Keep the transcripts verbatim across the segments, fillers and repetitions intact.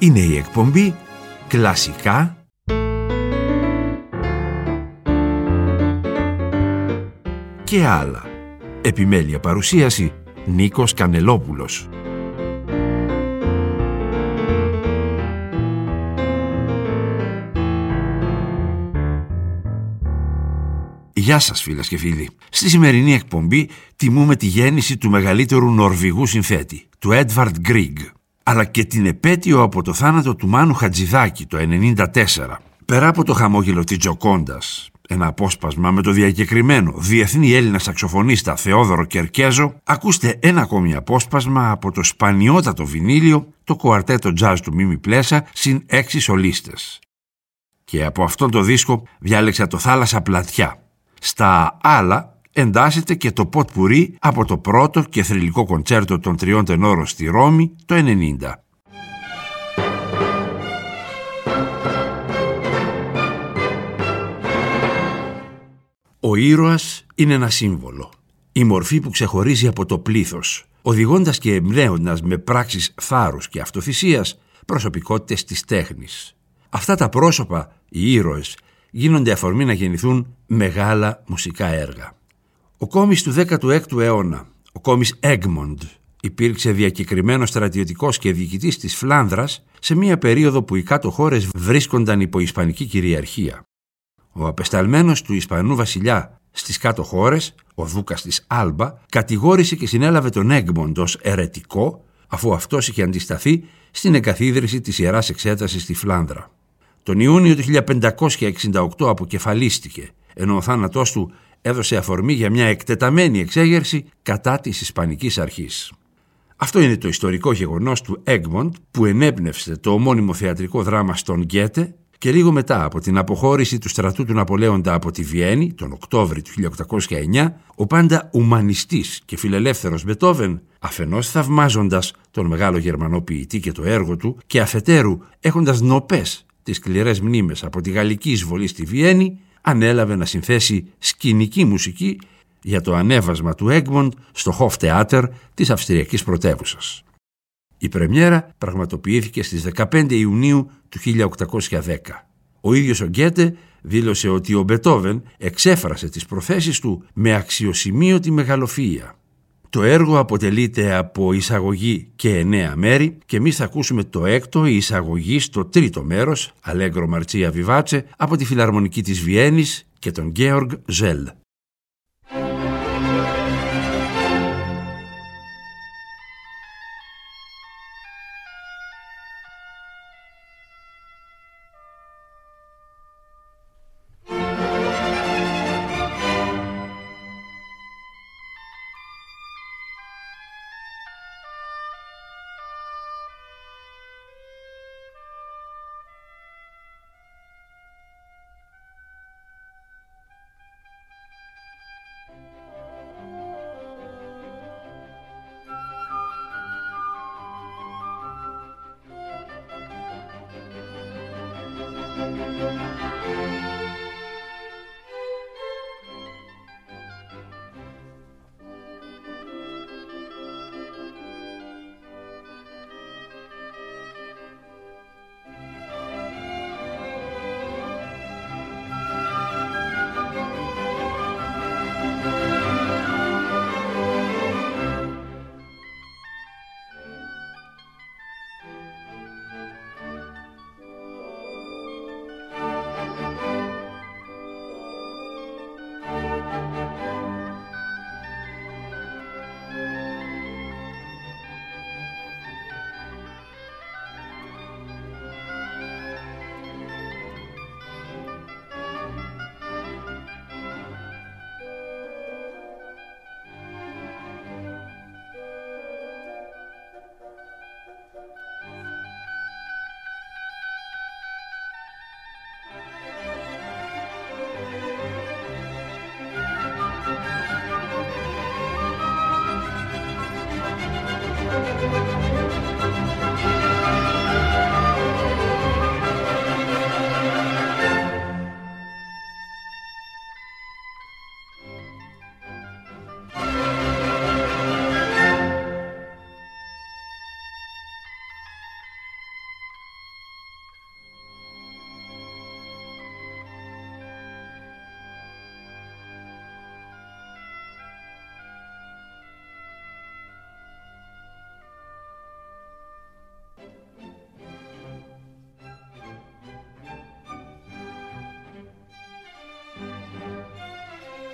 Είναι η εκπομπή Κλασικά και άλλα. Επιμέλεια παρουσίαση Νίκος Κανελόπουλος. Γεια σας φίλες και φίλοι. Στη σημερινή εκπομπή τιμούμε τη γέννηση του μεγαλύτερου Νορβηγού συνθέτη, του Έντβαρντ Γκρίγκ, αλλά και την επέτειο από το θάνατο του Μάνου Χατζηδάκη το ενενήντα τέσσερα. Πέρα από το χαμόγελο της Τζοκόντας, ένα απόσπασμα με το διακεκριμένο διεθνή Έλληνα σαξοφωνίστα Θεόδωρο Κερκέζο, ακούστε ένα ακόμη απόσπασμα από το σπανιότατο βινίλιο, το κουαρτέτο τζάζ του Μίμη Πλέσα συν έξι σολίστες. Και από αυτόν το δίσκο διάλεξα το Θάλασσα Πλατιά. Στα άλλα εντάσσεται και το ποτ πουρί από το πρώτο και θρυλικό κοντσέρτο των τριών τενόρων στη Ρώμη το ενενήντα. Ο ήρωας είναι ένα σύμβολο, η μορφή που ξεχωρίζει από το πλήθος, οδηγώντας και εμπνέοντας με πράξεις θάρρους και αυτοθυσίας προσωπικότητες της τέχνης. Αυτά τα πρόσωπα, οι ήρωες, γίνονται αφορμή να γεννηθούν μεγάλα μουσικά έργα. Ο κόμις του δέκατου έκτου αιώνα, ο κόμις Έγμοντ, υπήρξε διακεκριμένος στρατιωτικός και διοικητής της Φλάνδρας σε μια περίοδο που οι κάτω χώρες βρίσκονταν υπό ισπανική κυριαρχία. Ο απεσταλμένος του Ισπανού βασιλιά στις κάτω χώρες, ο δούκας της Άλμπα, κατηγόρησε και συνέλαβε τον Έγμοντ ως αιρετικό, αφού αυτός είχε αντισταθεί στην εγκαθίδρυση της Ιεράς Εξέτασης στη Φλάνδρα. Τον Ιούνιο του χίλια πεντακόσια εξήντα οκτώ αποκεφαλίστηκε, ενώ ο θάνατός του έδωσε αφορμή για μια εκτεταμένη εξέγερση κατά της Ισπανικής αρχής. Αυτό είναι το ιστορικό γεγονός του Έγμοντ που ενέπνευσε το ομώνυμο θεατρικό δράμα στον Γκέτε και λίγο μετά από την αποχώρηση του στρατού του Ναπολέοντα από τη Βιέννη τον Οκτώβρη του χίλια οκτακόσια εννιά, ο πάντα ουμανιστής και φιλελεύθερος Μπετόβεν, αφενός θαυμάζοντας τον μεγάλο Γερμανό ποιητή και το έργο του και αφετέρου έχοντας νοπές τις σκληρές μνήμες από τη γαλλική εισβολή στη Βιέννη, ανέλαβε να συνθέσει σκηνική μουσική για το ανέβασμα του Έγμοντ στο Hoftheater της Αυστριακής πρωτεύουσας. Η πρεμιέρα πραγματοποιήθηκε στις δεκαπέντε Ιουνίου του χίλια οκτακόσια δέκα. Ο ίδιος ο Γκέτε δήλωσε ότι ο Μπετόβεν εξέφρασε τις προθέσεις του με αξιοσημείωτη μεγαλοφυΐα. Το έργο αποτελείται από εισαγωγή και εννέα μέρη και εμείς θα ακούσουμε το έκτο, η εισαγωγή στο τρίτο μέρος, Allegro Marcia Vivace, από τη Φιλαρμονική της Βιέννης και τον Georg Zell.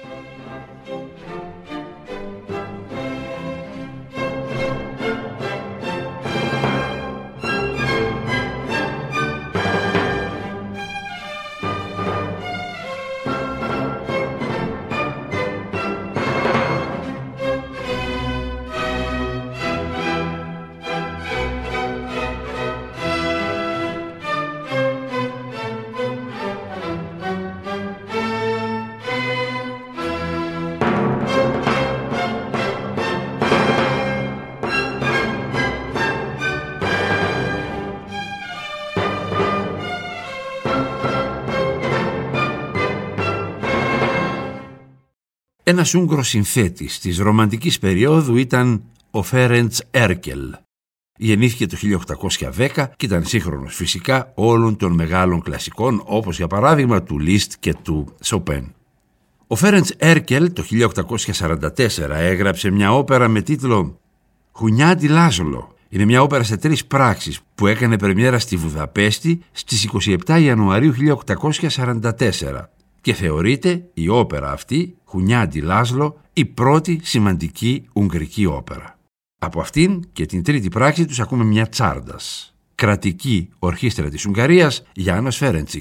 Ένας Ούγγρος συνθέτης της ρομαντικής περίοδου ήταν ο Φέρεντς Έρκελ. Γεννήθηκε το χίλια οκτακόσια δέκα και ήταν σύγχρονος φυσικά όλων των μεγάλων κλασικών, όπως για παράδειγμα του Λίστ και του Σοπέν. Ο Φέρεντς Έρκελ το χίλια οκτακόσια σαράντα τέσσερα έγραψε μια όπερα με τίτλο «Χουνιάντι Λάζολο». Είναι μια όπερα σε τρεις πράξεις που έκανε πρεμιέρα στη Βουδαπέστη στις είκοσι επτά Ιανουαρίου χίλια οκτακόσια σαράντα τέσσερα και θεωρείται η όπερα αυτή, Χουνιάντι Λάζολο, η πρώτη σημαντική ουγγρική όπερα. Από αυτήν και την τρίτη πράξη τους ακούμε μια τσάρντας. Κρατική ορχήστρα της Ουγγαρίας, Γιάννος Φέρεντσικ.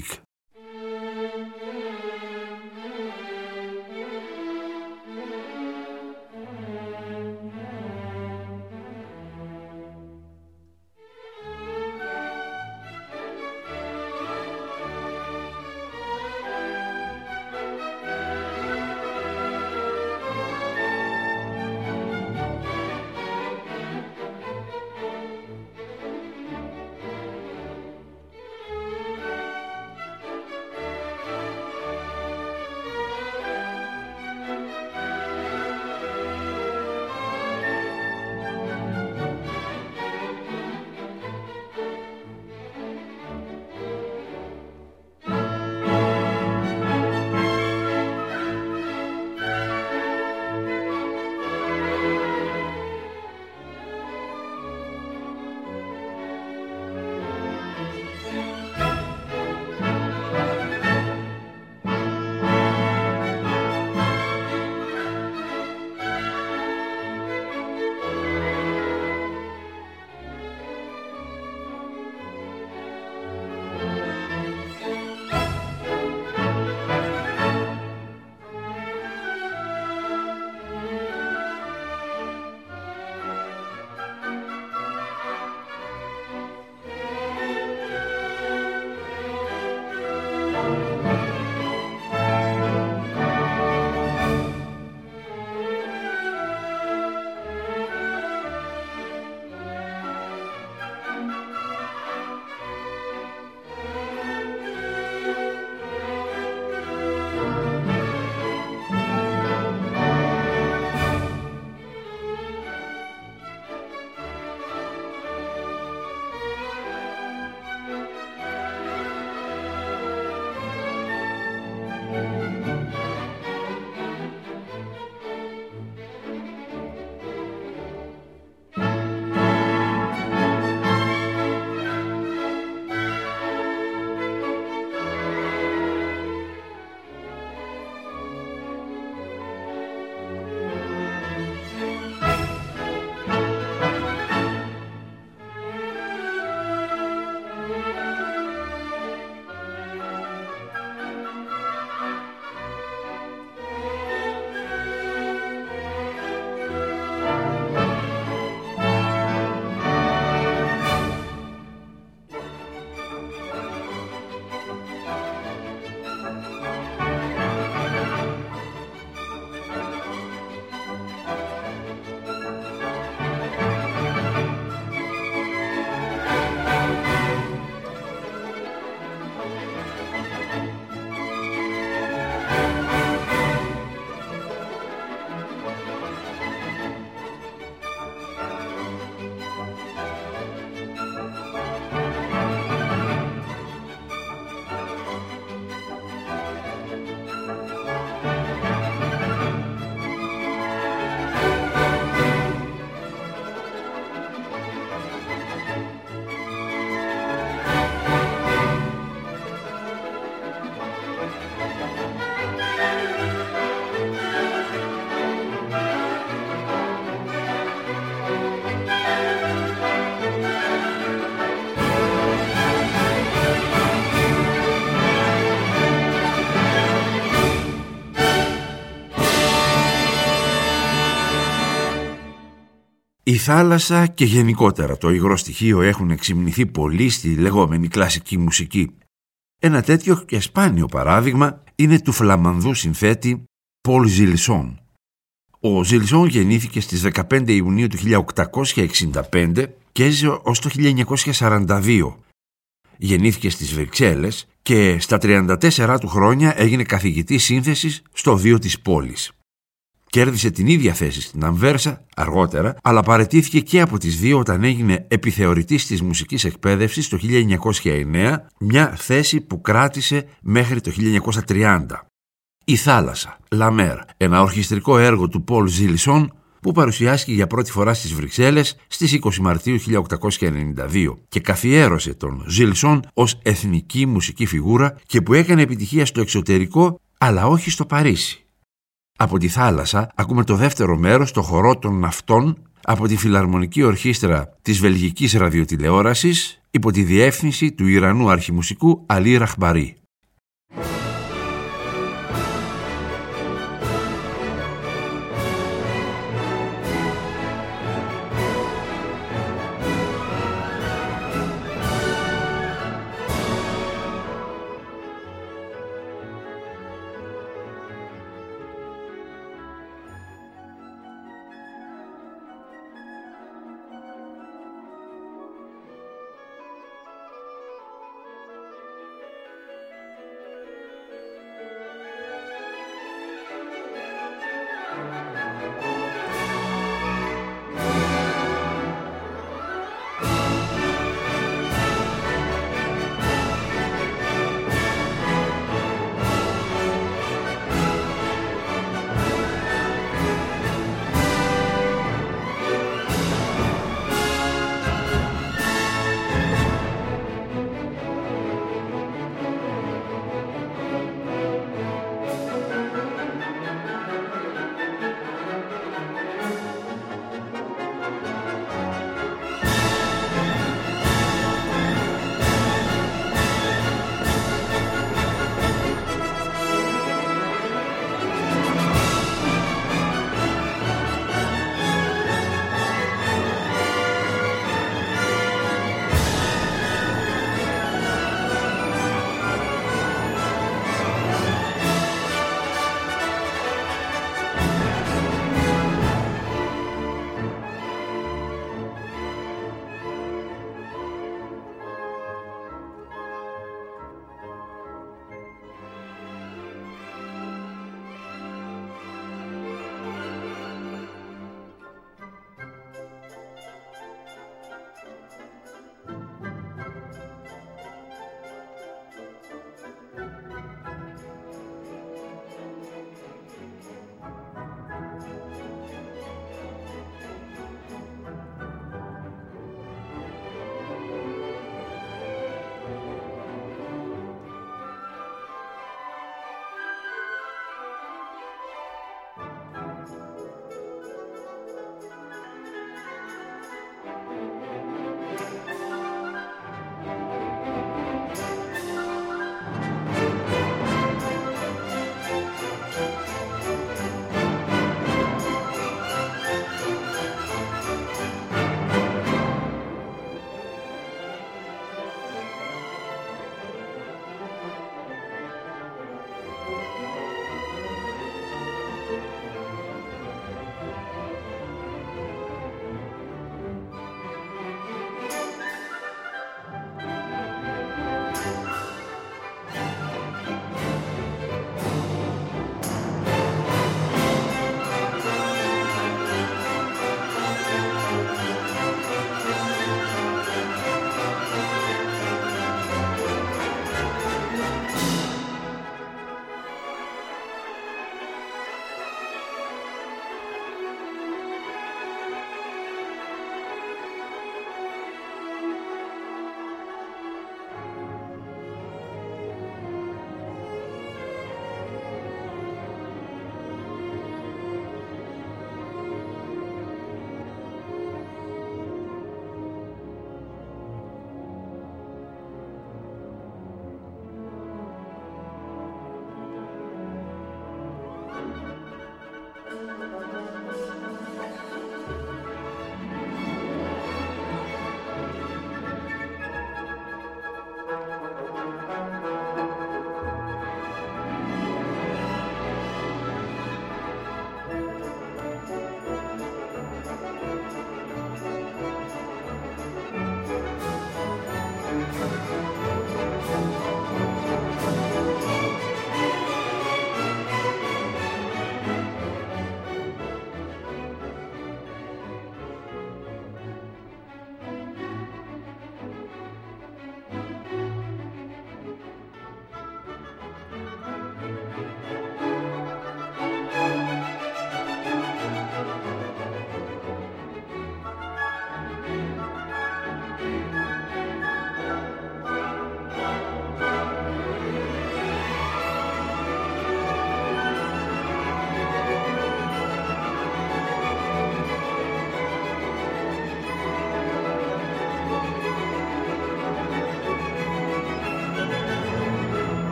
Η θάλασσα και γενικότερα το υγρό στοιχείο έχουν εξυμνηθεί πολύ στη λεγόμενη κλασική μουσική. Ένα τέτοιο και σπάνιο παράδειγμα είναι του φλαμανδού συνθέτη Πολ Ζιλσόν. Ο Ζιλσόν γεννήθηκε στις δεκαπέντε Ιουνίου του χίλια οκτακόσια εξήντα πέντε και έζησε ως το χίλια εννιακόσια σαράντα δύο. Γεννήθηκε στις Βρυξέλλες και στα τριάντα τέσσερα του χρόνια έγινε καθηγητής σύνθεσης στο Οδείο της πόλης. Κέρδισε την ίδια θέση στην Αμβέρσα αργότερα, αλλά παραιτήθηκε και από τις δύο όταν έγινε επιθεωρητής της μουσικής εκπαίδευσης το χίλια εννιακόσια εννέα, μια θέση που κράτησε μέχρι το χίλια εννιακόσια τριάντα. Η θάλασσα, La Mer, ένα ορχιστρικό έργο του Πολ Ζιλσόν που παρουσιάστηκε για πρώτη φορά στις Βρυξέλλες στις είκοσι Μαρτίου χίλια οκτακόσια ενενήντα δύο και καθιέρωσε τον Ζιλσόν ως εθνική μουσική φιγούρα και που έκανε επιτυχία στο εξωτερικό αλλά όχι στο Παρίσι. Από τη θάλασσα ακούμε το δεύτερο μέρος, το χορό των ναυτών, από τη Φιλαρμονική Ορχήστρα της Βελγικής Ραδιοτηλεόρασης υπό τη διεύθυνση του Ιρανού αρχιμουσικού Αλή Ραχμπαρή.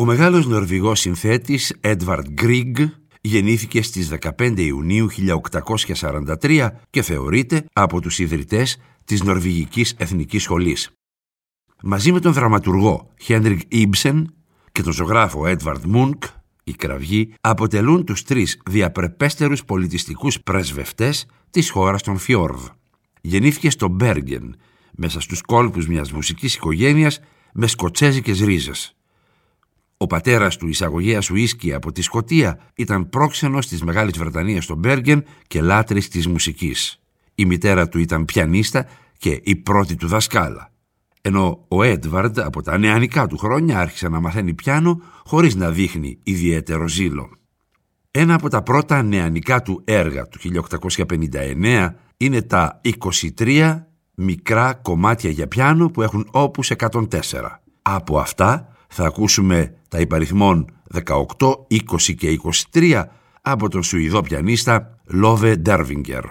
Ο μεγάλος Νορβηγός συνθέτης Έντβαρντ Γκρίγκ γεννήθηκε στις δεκαπέντε Ιουνίου χίλια οκτακόσια σαράντα τρία και θεωρείται από τους ιδρυτές της Νορβηγικής Εθνικής Σχολής. Μαζί με τον δραματουργό Χένρικ Ήμπσεν και τον ζωγράφο Έντβαρντ Μούνκ, οι κραυγοί αποτελούν τους τρεις διαπρεπέστερους πολιτιστικούς πρεσβευτές της χώρας των Φιόρδ. Γεννήθηκε στο Μπέργεν, μέσα στους κόλπους μιας μουσικής οικογένειας με σκοτσέζικες ρίζες. Ο πατέρας του, εισαγωγέας ουίσκι από τη Σκωτία, ήταν πρόξενος της Μεγάλης Βρετανίας στο Μπέργεν και λάτρης της μουσικής. Η μητέρα του ήταν πιανίστα και η πρώτη του δασκάλα. Ενώ ο Έντβαρντ από τα νεανικά του χρόνια άρχισε να μαθαίνει πιάνο χωρίς να δείχνει ιδιαίτερο ζήλο. Ένα από τα πρώτα νεανικά του έργα του χίλια οκτακόσια πενήντα εννέα είναι τα είκοσι τρία μικρά κομμάτια για πιάνο που έχουν όπους εκατόν τέσσερα. Από αυτά θα ακούσουμε τα υπαριθμών δεκαοκτώ, είκοσι και είκοσι τρία από τον Σουηδό πιανίστα Λόβε Ντέρβιγκερ.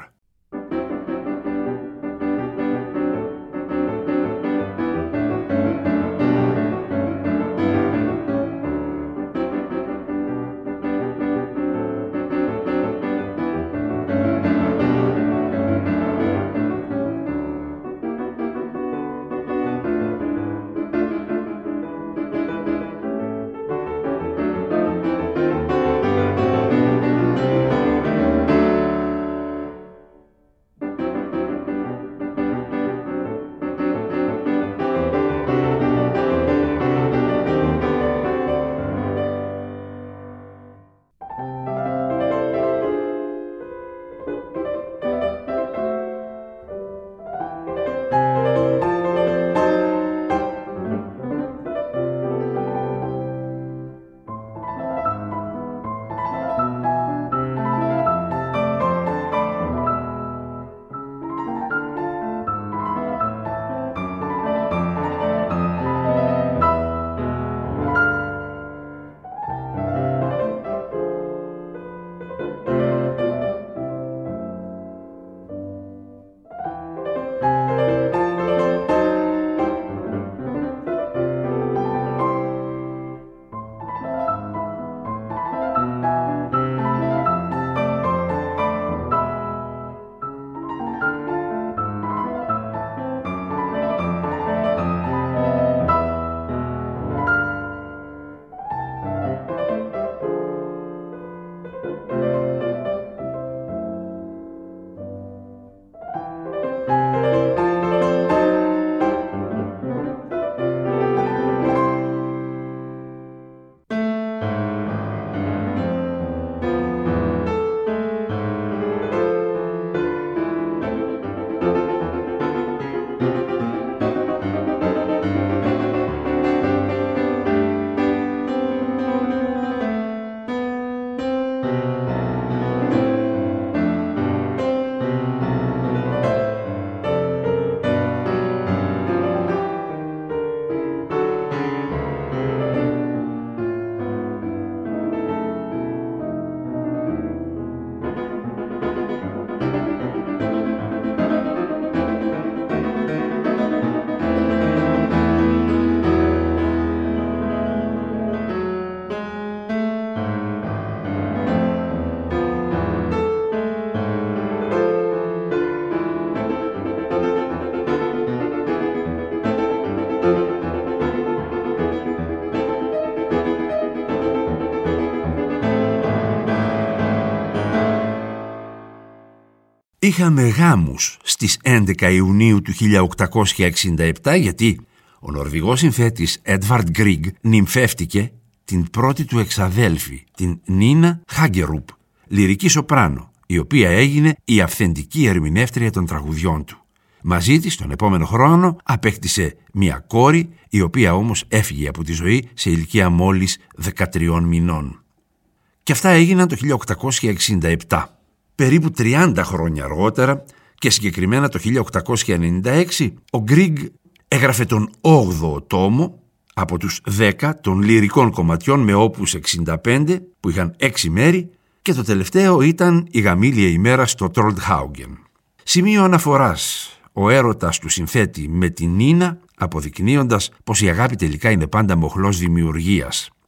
Είχαμε γάμους στις έντεκα Ιουνίου του χίλια οκτακόσια εξήντα επτά γιατί ο Νορβηγός συνθέτης Έντβαρντ Γκρίγκ νυμφεύτηκε την πρώτη του εξαδέλφη, την Νίνα Χάγκερουπ, λυρική σοπράνο, η οποία έγινε η αυθεντική ερμηνεύτρια των τραγουδιών του. Μαζί της τον επόμενο χρόνο απέκτησε μια κόρη, η οποία όμως έφυγε από τη ζωή σε ηλικία μόλις δεκατριών μηνών. Και αυτά έγιναν το χίλια οκτακόσια εξήντα επτά. Περίπου τριάντα χρόνια αργότερα και συγκεκριμένα το χίλια οκτακόσια ενενήντα έξι, ο Γκρίγκ έγραφε τον όγδοο τόμο από τους δέκα των λυρικών κομματιών με όπους εξήντα πέντε που είχαν έξι μέρη και το τελευταίο ήταν η γαμήλια ημέρα στο Τρολντχάουγκεν. Σημείο αναφοράς, ο έρωτας του συνθέτη με την Νίνα, αποδεικνύοντας πως η αγάπη τελικά είναι πάντα μοχλός δημιουργίας.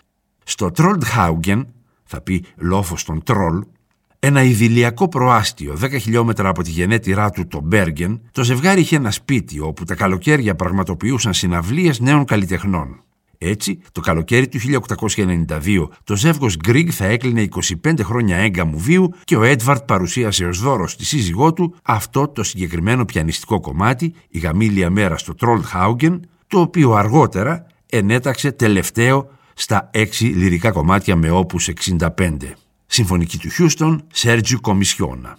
Στο Troldhaugen, θα πει λόφος των τρόλ, ένα ιδηλιακό προάστιο δέκα χιλιόμετρα από τη γενέτειρά του το Μπέργεν, το ζευγάρι είχε ένα σπίτι όπου τα καλοκαίρια πραγματοποιούσαν συναυλίες νέων καλλιτεχνών. Έτσι, το καλοκαίρι του χίλια οκτακόσια ενενήντα δύο, το ζεύγος Γκριγκ θα έκλεινε είκοσι πέντε χρόνια έγκαμου βίου και ο Έντβαρτ παρουσίασε ως δώρο στη σύζυγό του αυτό το συγκεκριμένο πιανιστικό κομμάτι, η γαμήλια μέρα στο Troldhaugen, το οποίο αργότερα ενέταξε τελευταίο στα έξι λυρικά κομμάτια με όπους εξήντα πέντε. Συμφωνική του Χιούστον, Σέρτζιου Κομισιόνα.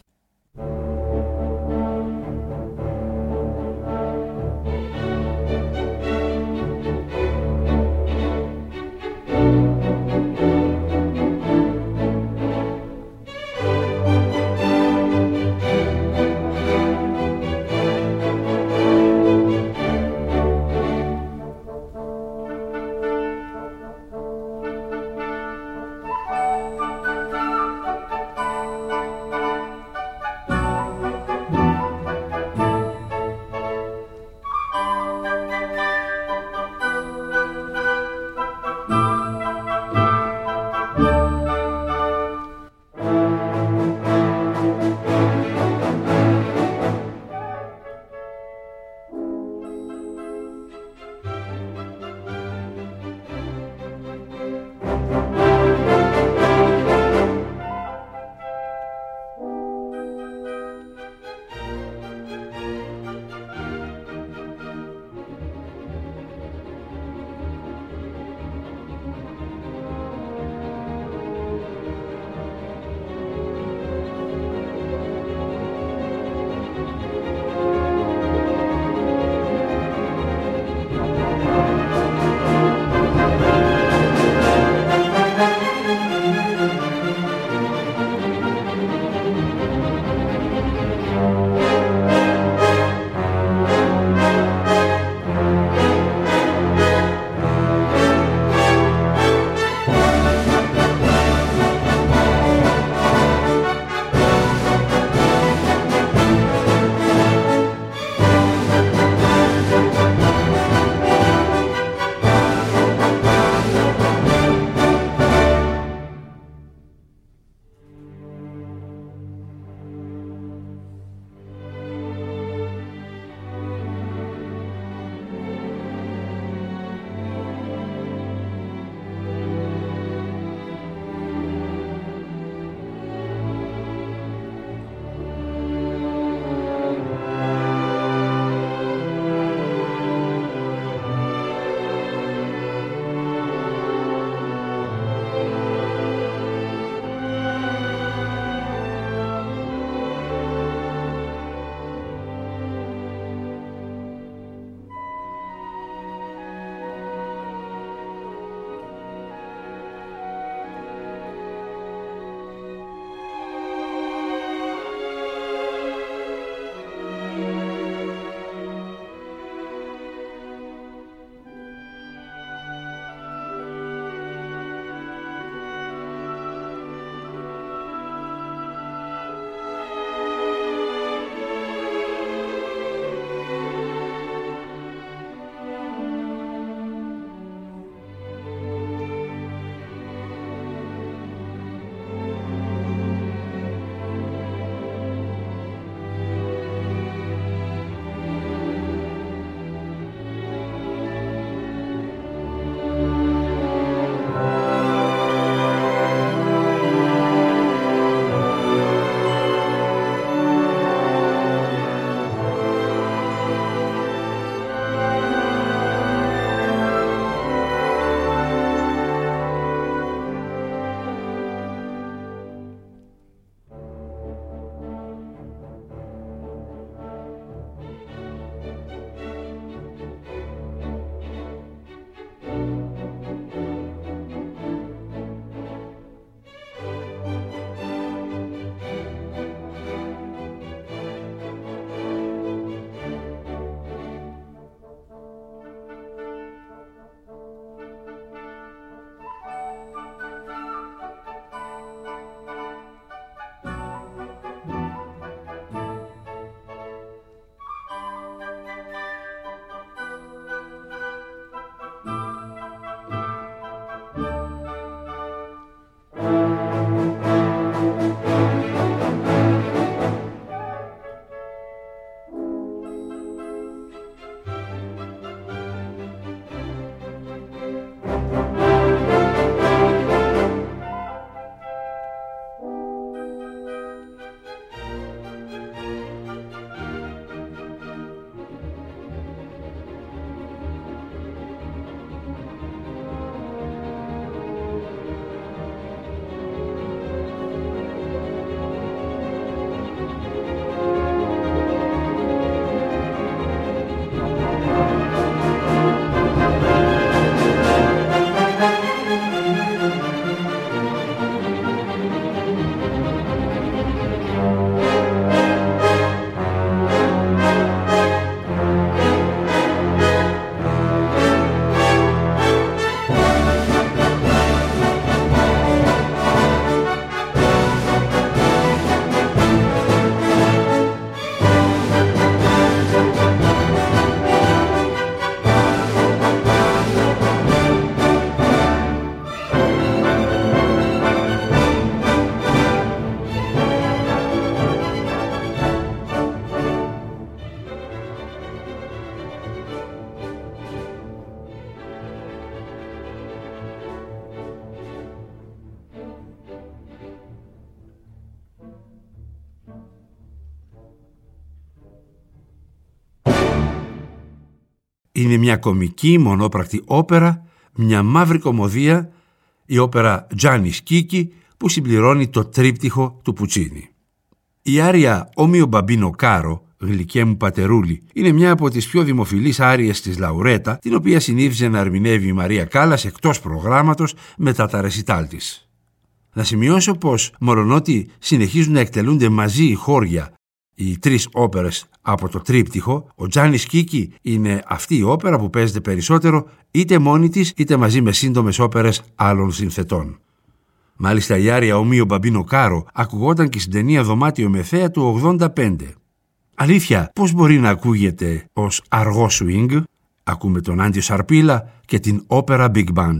Είναι μια κομική μονόπρακτη όπερα, μια μαύρη κωμωδία, η όπερα Gianni Schicchi, που συμπληρώνει το τρίπτυχο του Πουτσίνι. Η άρια «Ο mio bambino caro», «Γλυκέ μου πατερούλη», είναι μια από τις πιο δημοφιλείς άριες της Λαουρέτα, την οποία συνήθιζε να ερμηνεύει η Μαρία Κάλλας εκτός προγράμματος μετά τα ρεσιτάλ της. Να σημειώσω πως, μολονότι συνεχίζουν να εκτελούνται μαζί οι χώρια, οι τρεις όπερες από το τρίπτυχο, ο Gianni Schicchi είναι αυτή η όπερα που παίζεται περισσότερο είτε μόνη της είτε μαζί με σύντομες όπερες άλλων συνθετών. Μάλιστα η άρια «Ο mio bambino caro» ακουγόταν και στην ταινία «Δωμάτιο με θέα» του ογδόντα πέντε. Αλήθεια, πώς μπορεί να ακούγεται ως αργό swing? Ακούμε τον Άντιο Σαρπίλα και την όπερα Big Band.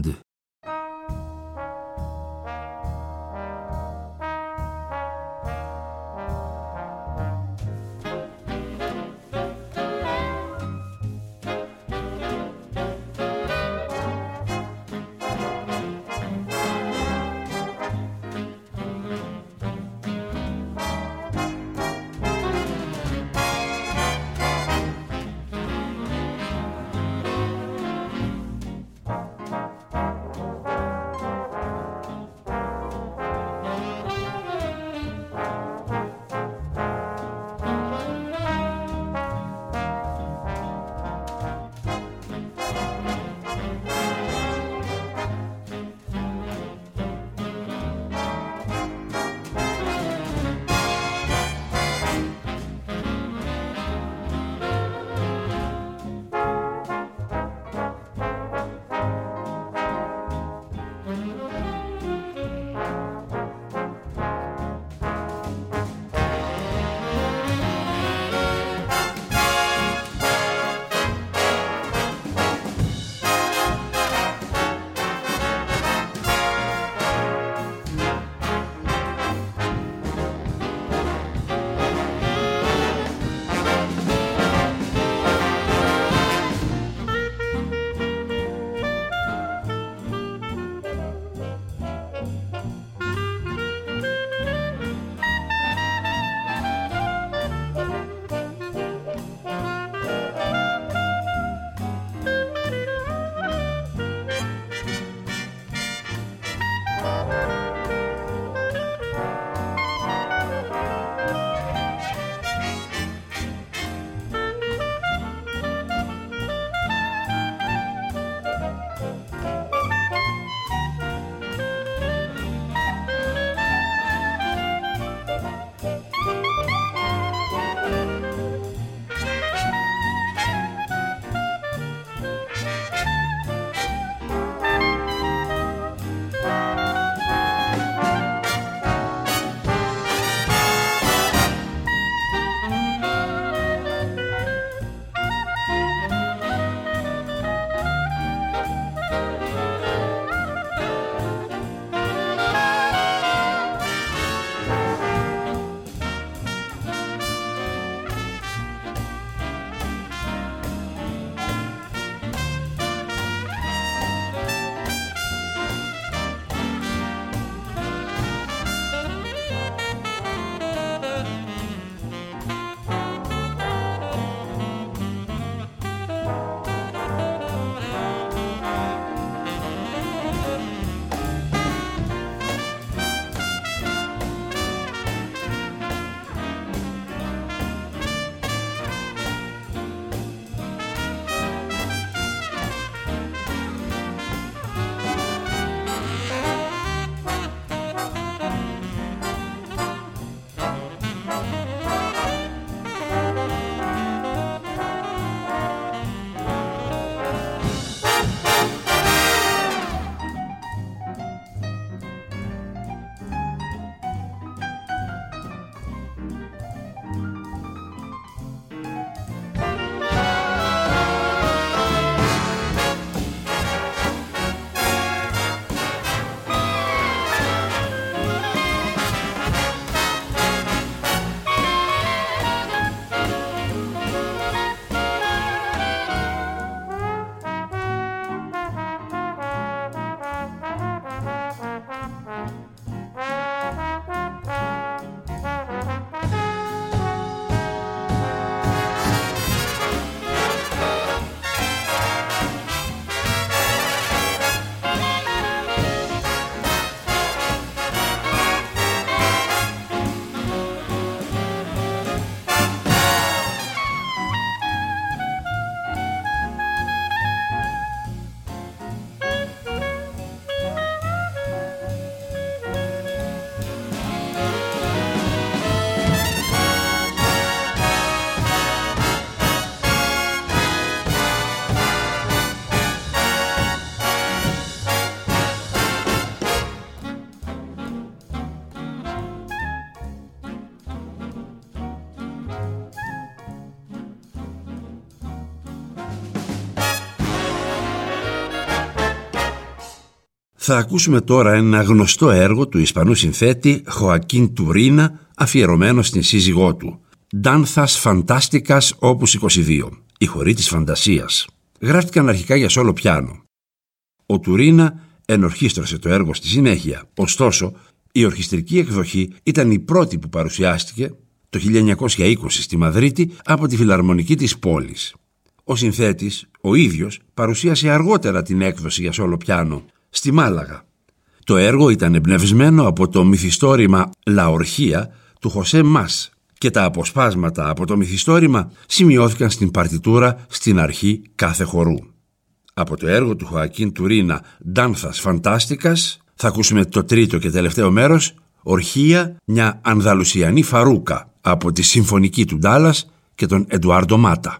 Θα ακούσουμε τώρα ένα γνωστό έργο του Ισπανού συνθέτη Χοακίν Τουρίνα, αφιερωμένο στην σύζυγό του, Danzas Fantásticas Opus είκοσι δύο, η χορή της φαντασίας. Γράφτηκαν αρχικά για σόλο πιάνο. Ο Τουρίνα ενορχίστρωσε το έργο στη συνέχεια, ωστόσο η ορχιστρική εκδοχή ήταν η πρώτη που παρουσιάστηκε το χίλια εννιακόσια είκοσι στη Μαδρίτη από τη φιλαρμονική της πόλης. Ο συνθέτης, ο ίδιος, παρουσίασε αργότερα την έκδοση για σόλο πιάνο στη Μάλαγα. Το έργο ήταν εμπνευσμένο από το μυθιστόρημα «La Orgía» του Χωσέ Μας και τα αποσπάσματα από το μυθιστόρημα σημειώθηκαν στην παρτιτούρα στην αρχή κάθε χορού. Από το έργο του Χοακίν Τουρίνα «Danzas Fantásticas» θα ακούσουμε το τρίτο και τελευταίο μέρος, «Ορχία, μια ανδαλουσιανή φαρούκα», από τη συμφωνική του Ντάλλας και τον Εντουάρντο Μάτα.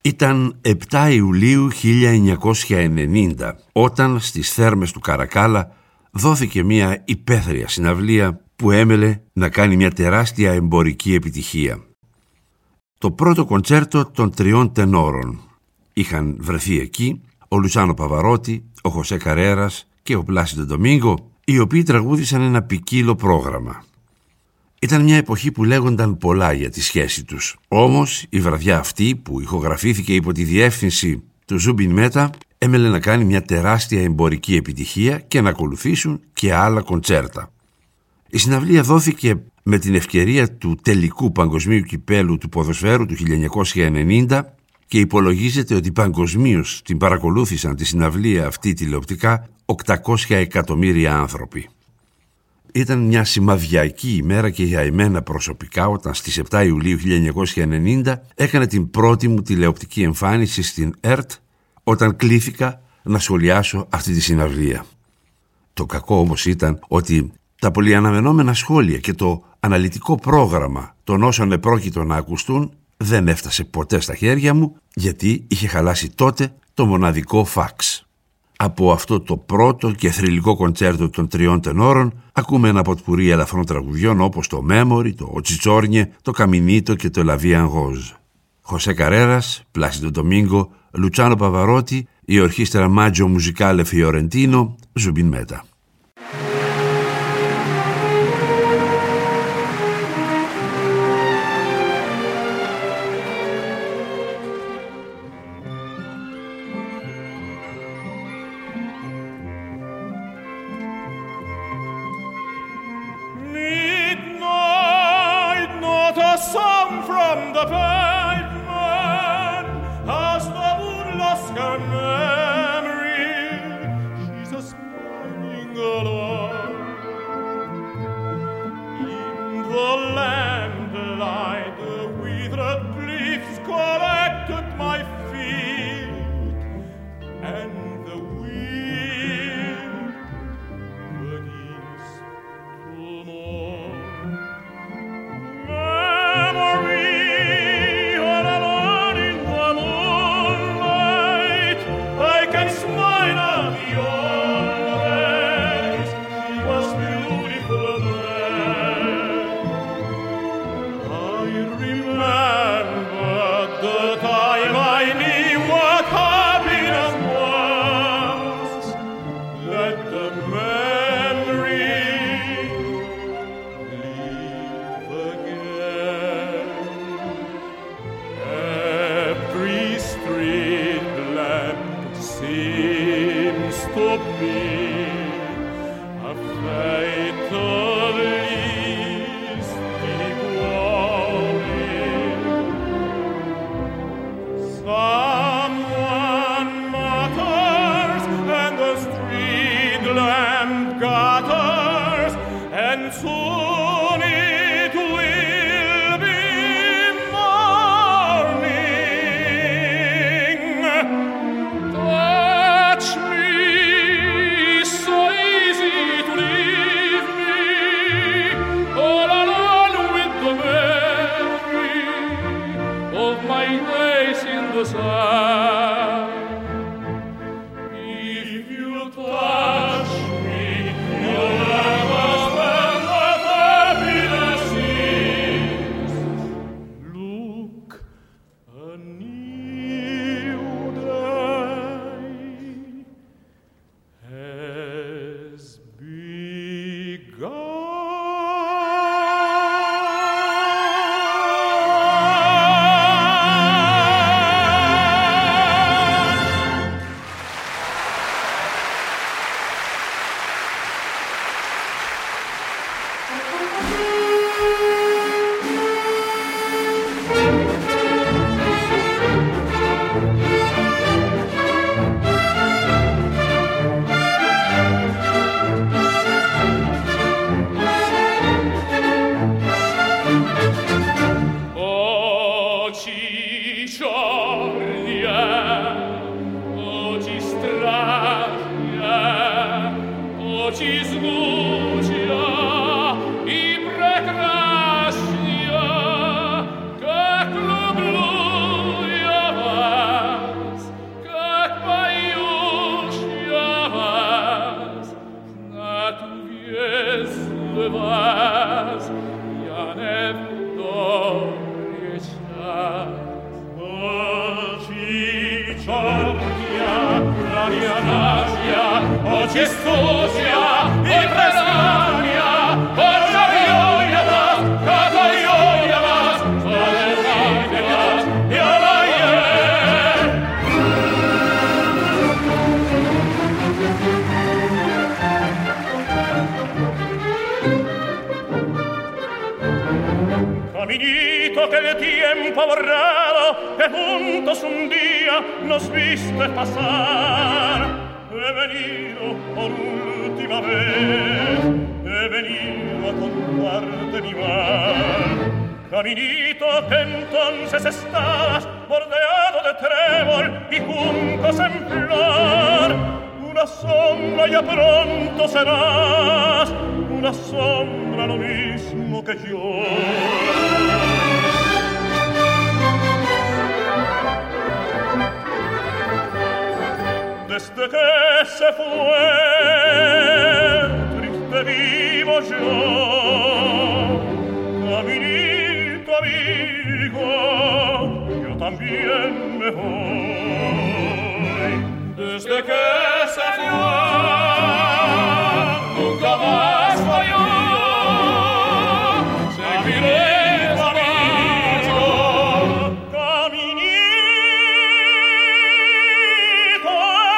Ήταν επτά Ιουλίου χίλια εννιακόσια ενενήντα, όταν στις θέρμες του Καρακάλα δόθηκε μια υπαίθρια συναυλία που έμελε να κάνει μια τεράστια εμπορική επιτυχία. Το πρώτο κοντσέρτο των τριών τενόρων. Είχαν βρεθεί εκεί ο Λουτσάνο Παβαρότη, ο Χωσέ Καρέρας και ο Πλάσιντο Ντομίνγκο, οι οποίοι τραγούδησαν ένα ποικίλο πρόγραμμα. Ήταν μια εποχή που λέγονταν πολλά για τη σχέση τους. Όμως η βραδιά αυτή, που ηχογραφήθηκε υπό τη διεύθυνση του Ζούμπιν Μέτα, έμελε να κάνει μια τεράστια εμπορική επιτυχία και να ακολουθήσουν και άλλα κοντσέρτα. Η συναυλία δόθηκε με την ευκαιρία του τελικού παγκοσμίου κυπέλου του ποδοσφαίρου του χίλια εννιακόσια ενενήντα και υπολογίζεται ότι παγκοσμίως την παρακολούθησαν τη συναυλία αυτή τηλεοπτικά οκτακόσια εκατομμύρια άνθρωποι. Ήταν μια σημαδιακή ημέρα και για εμένα προσωπικά, όταν στις επτά Ιουλίου χίλια εννιακόσια ενενήντα έκανε την πρώτη μου τηλεοπτική εμφάνιση στην ΕΡΤ, όταν κλήθηκα να σχολιάσω αυτή τη συναυλία. Το κακό όμως ήταν ότι τα πολυαναμενόμενα σχόλια και το αναλυτικό πρόγραμμα των όσων επρόκειτο να ακουστούν δεν έφτασε ποτέ στα χέρια μου, γιατί είχε χαλάσει τότε το μοναδικό φαξ. Από αυτό το πρώτο και θρυλικό κοντσέρτο των τριών τενόρων ακούμε ένα ποτπουρί ελαφρών τραγουδιών όπως το Memory, το Τσιτσόρνιε, το Καμινίτο και το La Vie en Rose. Χωσέ Καρέρας, Πλάσιντο Ντομίνγκο, Λουτσάνο Παβαρότη, η ορχήστρα Μάτζο Μουζικάλε Φιωρεντίνο, Ζουμπίν Μέτα. Прекрасная, как люблю я вас. Caminito que el tiempo ha borrado, que juntos un día nos viste pasar. He venido por última vez, he venido a contarte mi mal. Caminito que entonces estabas bordeado de trébol y juncos en flor. Una sombra ya pronto serás, una sombra lo mismo que yo. Desde que se fue, triste vivo yo, caminito amigo, yo también me voy. Desde que se fue, nunca más voy yo, seguiré tu amigo, caminito,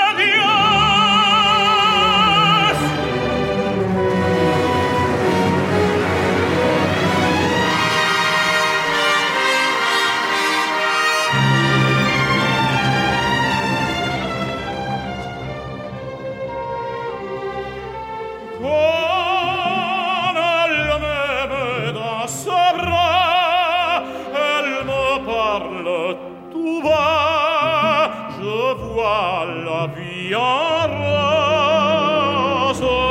adiós. Con elle me sabrà, elle me parle tout bas, je vois la vie en rose.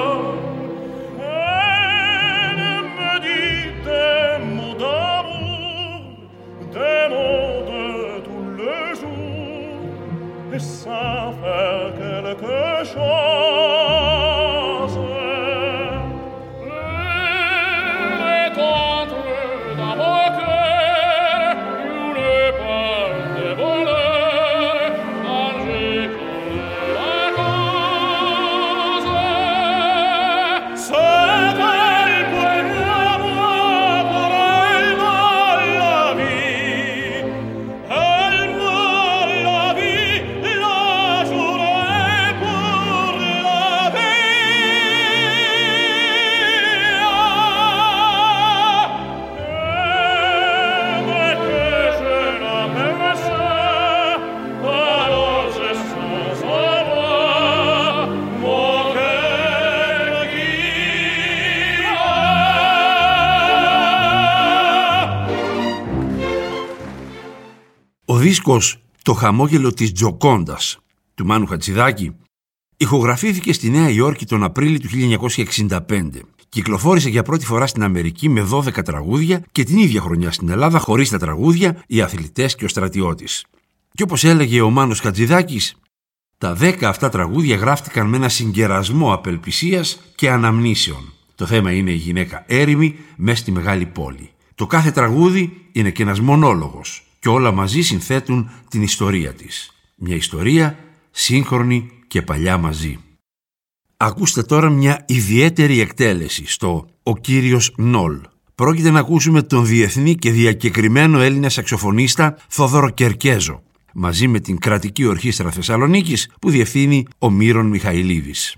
Elle me dit des mots d'amour, des mots de tous les jours, et ça fait quelque chose. Les contres dans mon cœur, une part de bonheur, danger comme la cause. C'est elle pour moi, pour elle dans la vie, elle me la vie, la journée pour la vie. Et dès que je l'aperçois, alors je sens en moi mon cœur qui bat. Ο δίσκος «Το χαμόγελο της Τζοκόντας» του Μάνου Χατζηδάκη ηχογραφήθηκε στη Νέα Υόρκη τον Απρίλιο του χίλια εννιακόσια εξήντα πέντε. Κυκλοφόρησε για πρώτη φορά στην Αμερική με δώδεκα τραγούδια και την ίδια χρονιά στην Ελλάδα χωρίς τα τραγούδια «Οι αθλητές και ο στρατιώτης». Και όπως έλεγε ο Μάνος Χατζηδάκης, τα δέκα αυτά τραγούδια γράφτηκαν με ένα συγκερασμό απελπισίας και αναμνήσεων. Το θέμα είναι η γυναίκα έρημη μέσα στη μεγάλη πόλη. Το κάθε τραγούδι είναι και ένας μονόλογος και όλα μαζί συνθέτουν την ιστορία της. Μια ιστορία σύγχρονη και παλιά μαζί. Ακούστε τώρα μια ιδιαίτερη εκτέλεση στο «Ο κύριος Νόλ». Πρόκειται να ακούσουμε τον διεθνή και διακεκριμένο Έλληνα σαξοφωνίστα Θόδωρο Κερκέζο, μαζί με την Κρατική Ορχήστρα Θεσσαλονίκης που διευθύνει ο Μύρον Μιχαηλίδης.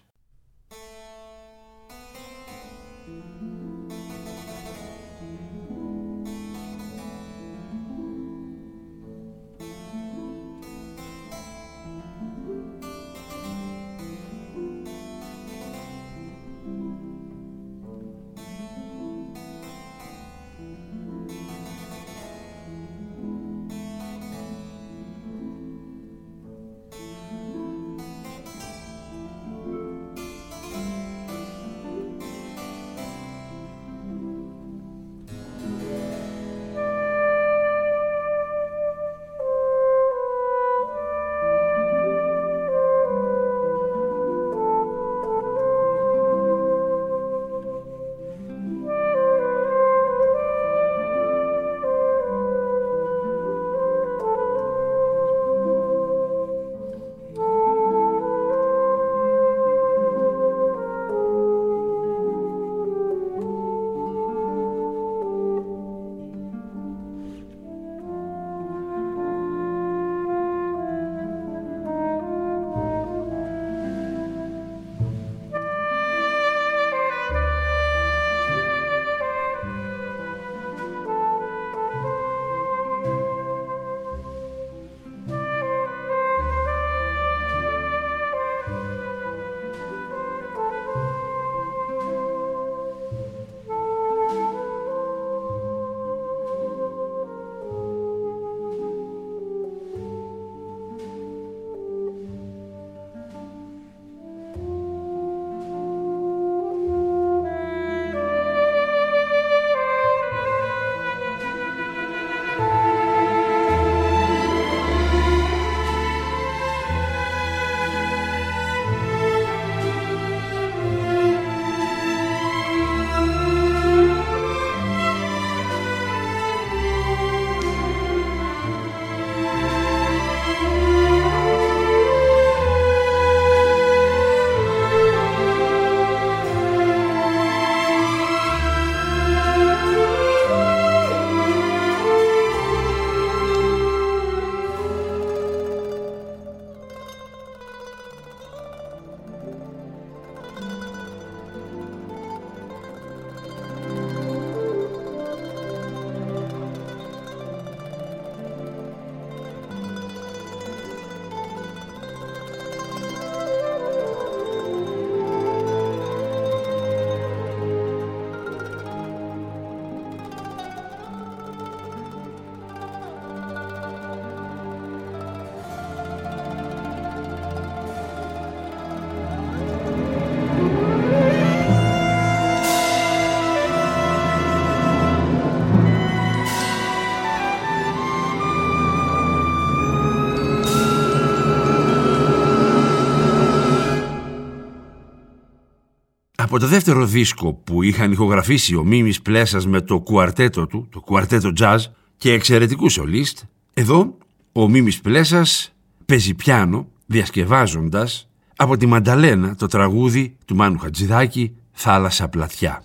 Από το δεύτερο δίσκο που είχαν ηχογραφήσει ο Μίμης Πλέσας με το κουαρτέτο του, το κουαρτέτο jazz και εξαιρετικού σολίστ, εδώ ο Μίμης Πλέσας παίζει πιάνο διασκευάζοντας από τη Μανταλένα το τραγούδι του Μάνου Χατζηδάκη «Θάλασσα πλατιά».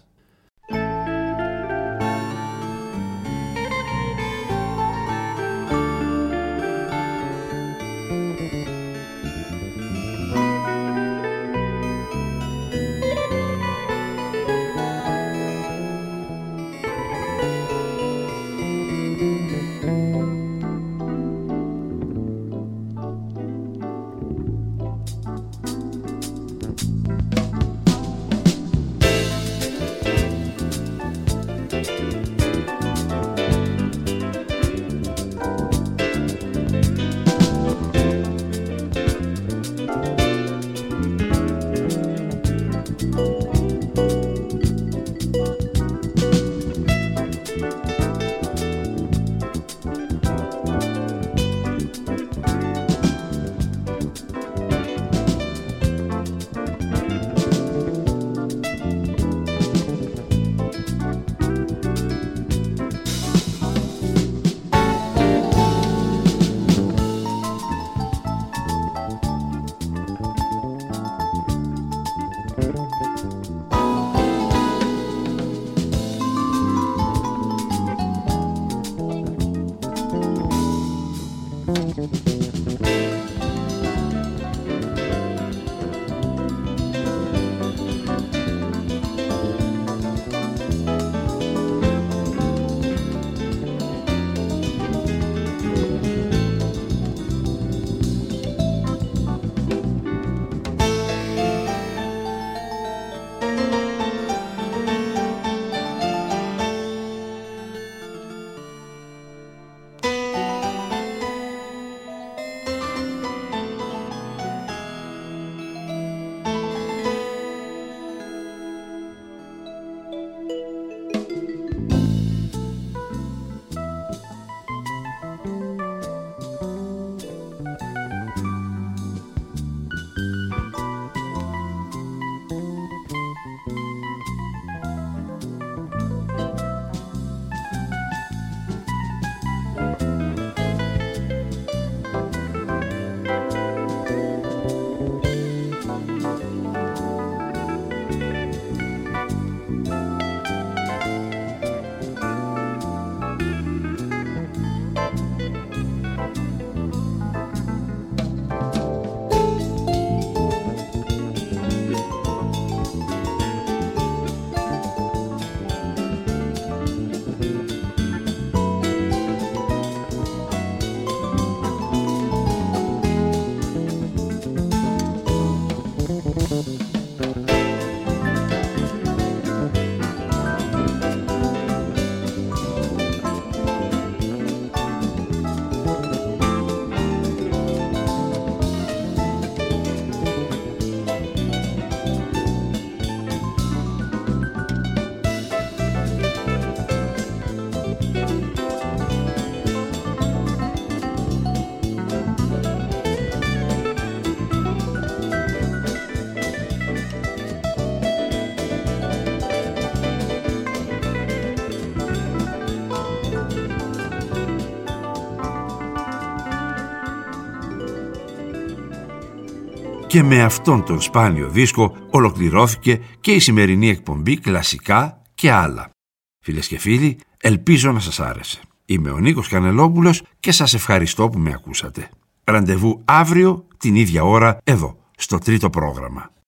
Και με αυτόν τον σπάνιο δίσκο ολοκληρώθηκε και η σημερινή εκπομπή Κλασικά και άλλα. Φίλες και φίλοι, ελπίζω να σας άρεσε. Είμαι ο Νίκος Κανελόπουλος και σας ευχαριστώ που με ακούσατε. Ραντεβού αύριο την ίδια ώρα εδώ, στο τρίτο πρόγραμμα.